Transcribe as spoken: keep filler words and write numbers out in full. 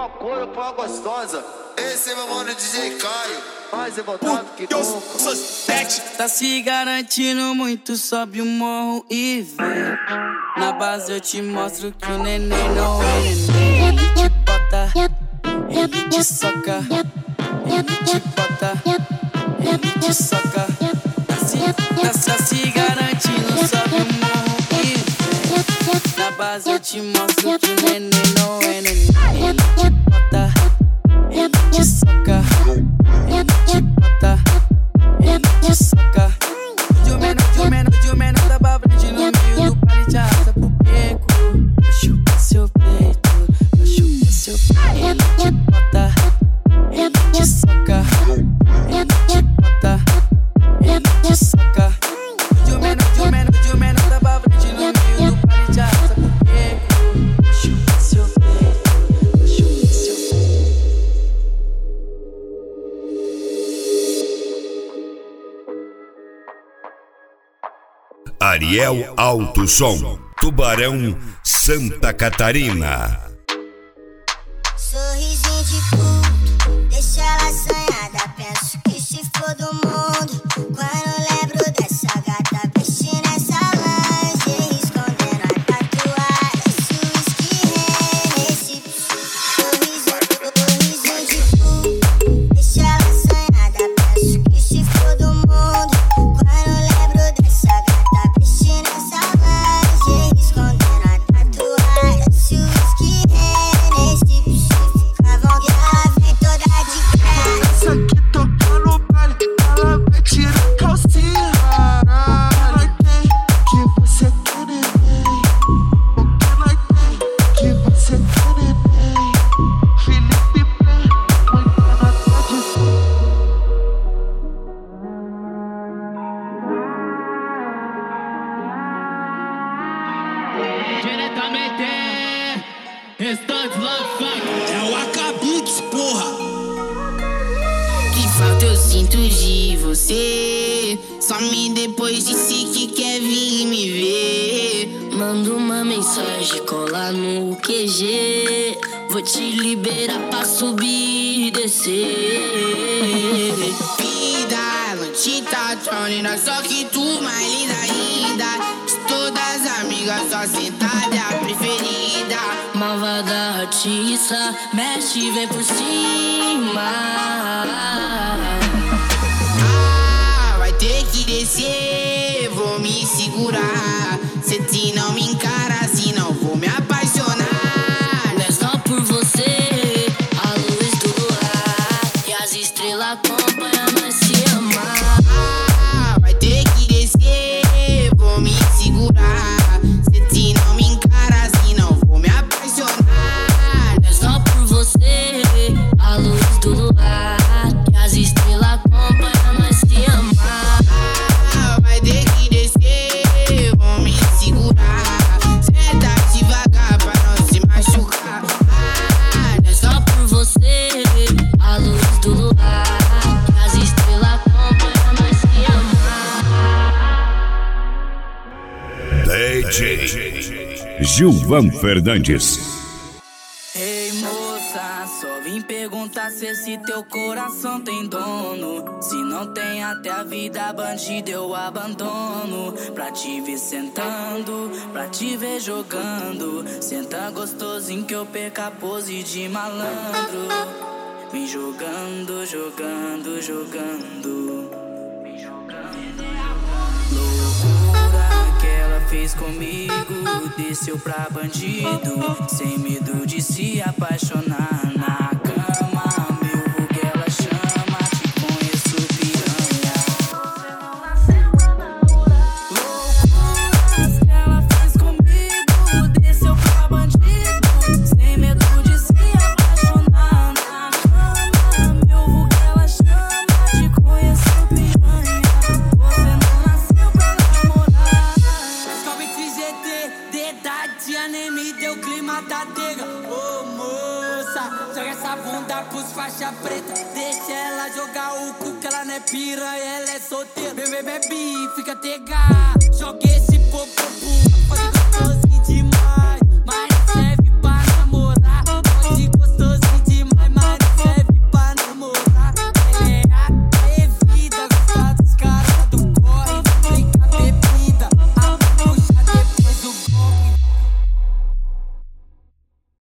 loucura pra gostosa. Esse é meu mano D J Caio, mais revoltado que nunca. Tá se garantindo muito, sobe o morro e vem. Na base eu te mostro que o neném não é neném. Ele te bota, ele te soca, ele te bota, ele te soca. Tá se, tá, tá se garantindo, sobe o morro e vem. Na base eu te mostro que o neném não é neném. Ele te bota, ele te soca, ele te bota, ele te soca. De um menor, de um menor, de um menor da babrante no meio do baile te arrasta pro beco. Pra chupar seu peito, pra chupar seu peito. Ele te bota, ele te soca, ele te bota, ele te soca. De um menor, de um menor, de um menor da babrante no meio do baile te arrasta pro beco. Pra chupar seu peito, pra chupar seu peito. Ariel Alto Som, Tubarão, Santa Catarina. Sorrisinho de puto, deixa ela assanhada. Penso que se for do mundo, quando lembro dessa gata vestindo essa lingerie, escondendo a tatuagem, esse whisky nesse sorrisinho, sorrisinho de puto, deixa ela assanhada. Penso que se for do mundo, quando lembro dessa gata vestindo essa lingerie, escondendo a tatuagem, esse whisky nesse ficavam que ela vem toda de cara. Essa aqui toca no baile, ela vai tirar calcinha. Nós tem que você quer neném, porque nós tem que você quer neném. Felipe Play, muita nota de Diretamente, Restantes Love Fuck. É o Acabits, porra. Que falta eu sinto de você. Some depois disse que quer vir me ver. Manda uma mensagem, cola no Q G. Vou te liberar pra subir e descer. Vida, noite tá tronina, só que tu mais linda ainda. Todas as amigas, só sentada é a preferida. Malvada artista, mexe e vem por cima. Ah, vai ter que descer, vou me segurar. Se te não me encara, senão vou me apaixonar. Não é só por você, a luz do luar e as estrelas acompanham nós se amar. Ah, vai ter que descer, vou me segurar. Se te não me encara, senão vou me apaixonar. Não é só por você, a luz do luar e as estrelas acompanham nós se amar. Ah, vai ter que descer, vou me segurar. Senta devagar pra não se machucar. Ah, não é só por você, a luz do luar e as estrelas acompanham nós se amar. D J Gilvan Fernandes. Ei moça, só vim perguntar se esse teu coração tem dono. Se não tem, até a vida bandida eu abandono. Pra te ver sentando, pra te ver jogando. Senta gostosinho que eu perca a pose de malandro. Vem jogando, jogando, jogando. Loucura que ela fez comigo, desceu pra bandido, sem medo de se apaixonar na cama. Meu vulgo ela chama, te conheço piranha. Loucuras que ela fez comigo, desceu pra bandido, sem medo de se apaixonar na cama. Meu vulgo ela chama, te conheço piranha. Você não nasceu pra namorar. Sobe T G T, dedadinha nem me deu clima da dega. Ô moça, joga essa bunda pros faixa preta. Deixa ela jogar o cu que ela não é piranha, ela é solteira. Bebê, bebe, fica tega. Joga esse popô pro